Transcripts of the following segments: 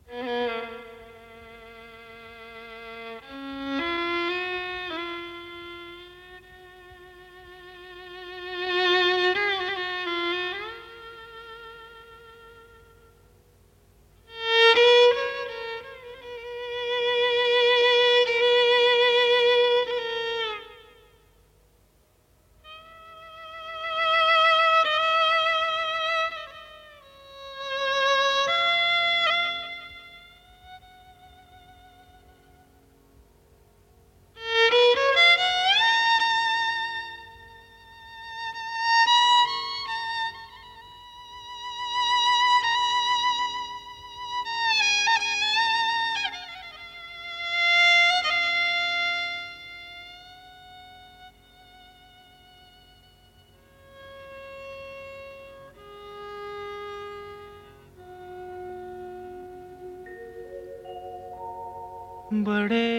बड़े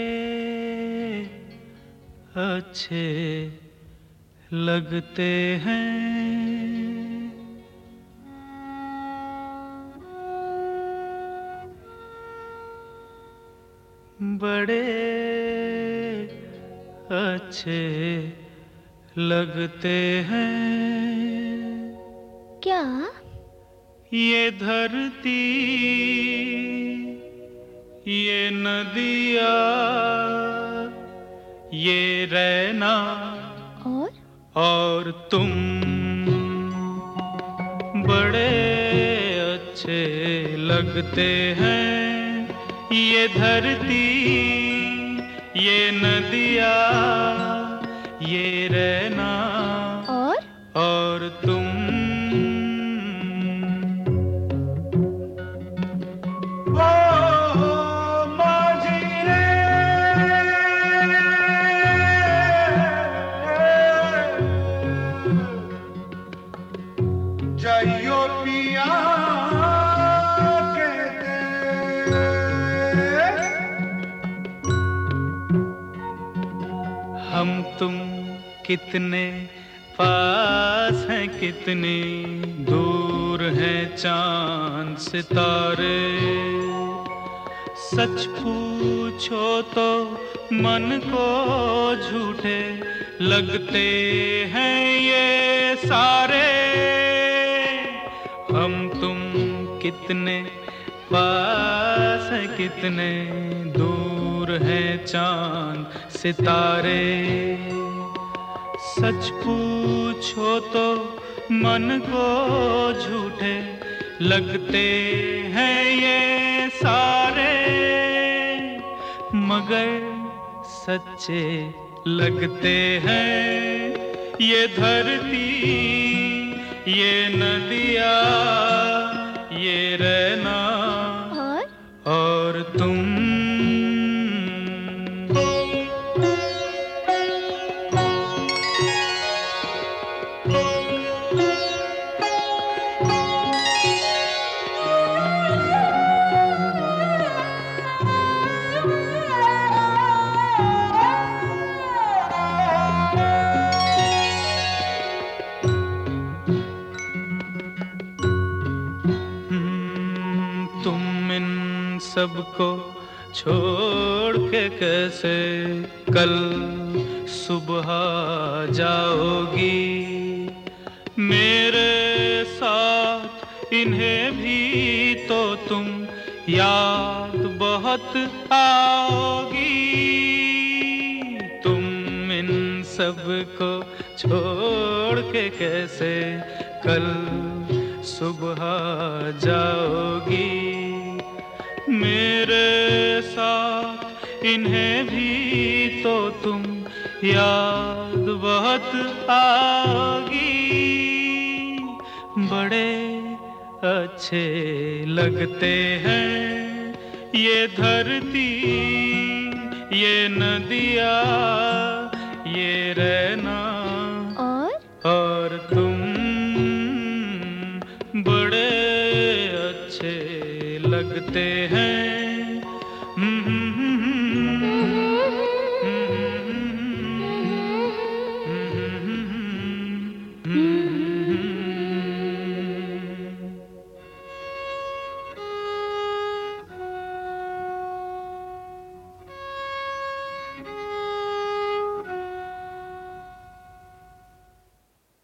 अच्छे लगते हैं बड़े अच्छे लगते हैं। क्या? ये धरती, ये नदिया, ये रैना और तुम बड़े अच्छे लगते हैं। ये धरती, ये नदिया, ये रैना और तुम जाइयो पिया के दे। हम तुम कितने पास हैं, कितनी दूर हैं चांद सितारे। सच पूछो तो मन को झूठे लगते हैं ये सारे। हम तुम कितने पास हैं, कितने दूर हैं चांद सितारे। सच पूछो तो मन को झूठे लगते हैं ये सारे, मगर सच्चे लगते हैं ये धरती, ये नदिया, ये रैना और तुम। तुम इन सबको छोड़ के कैसे कल सुबह जाओगी। मेरे साथ इन्हें भी तो तुम याद बहुत आओगी। तुम इन सबको छोड़ के कैसे कल सुबह जाओगी। मेरे साथ इन्हें भी तो तुम याद बहुत आओगी। बड़े अच्छे लगते हैं ये धरती, ये नदिया, ये रैना और तुम बड़े अच्छे लगते हैं।